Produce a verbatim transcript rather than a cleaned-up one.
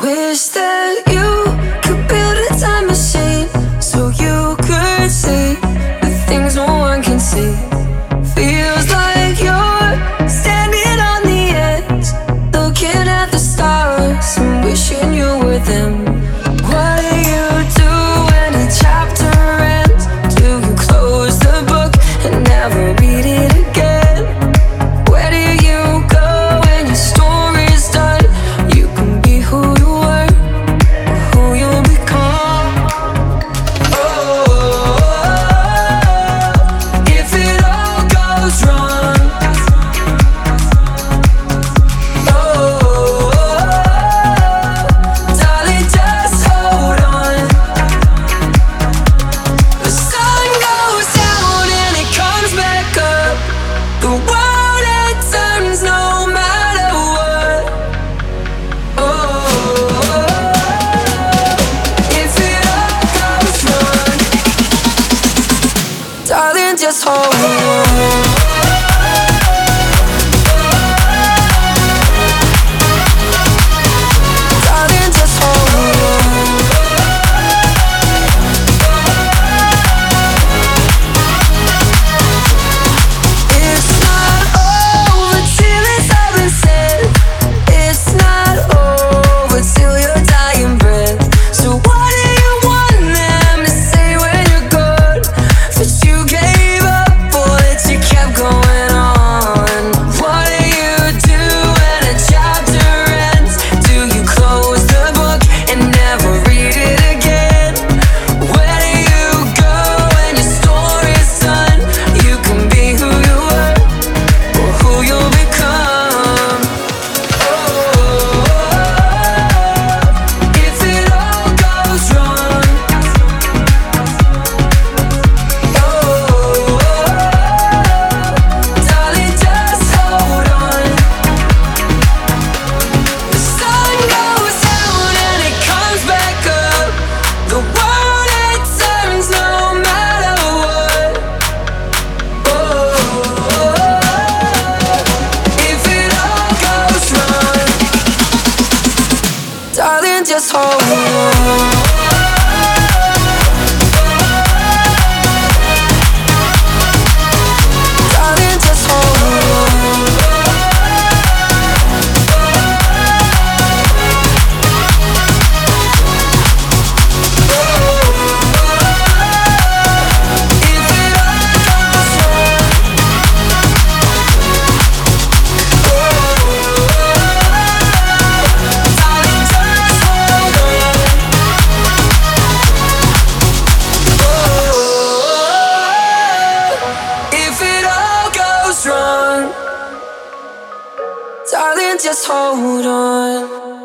Wish that you could build a time machine so you could see the things no one can see. Feels like you're standing on the edge, looking at the stars and wishing you were them. What do you do when a chapter ends? Do you close the book and never read it again? Where do you go when your story's done? You can be who you were, or who you'll become. Oh, if it all goes wrong. Oh, darling, just hold on. The sun goes down and it comes back up. The world it turns no matter what. Oh, if it all goes wrong, darling, just hold on. Darling, just hold on. It's not over till it's all been said. It's not over till your dying breath. So what do you want them to say when you're gone? That you gave up or that you kept going on? What do you do when a chapter ends? Do you close the book and never read it again? Where do you go when your story's done? You can be who you were, or who you'll become. Oh, if it all goes wrong. Oh, darling, just hold on. The sun goes down and it comes back up. The world it turns no matter what. Oh, if it all goes wrong, darling, just hold on. Darling, just hold on. If it all goes wrong, darling, just hold on. If it all goes wrong, darling, just hold on.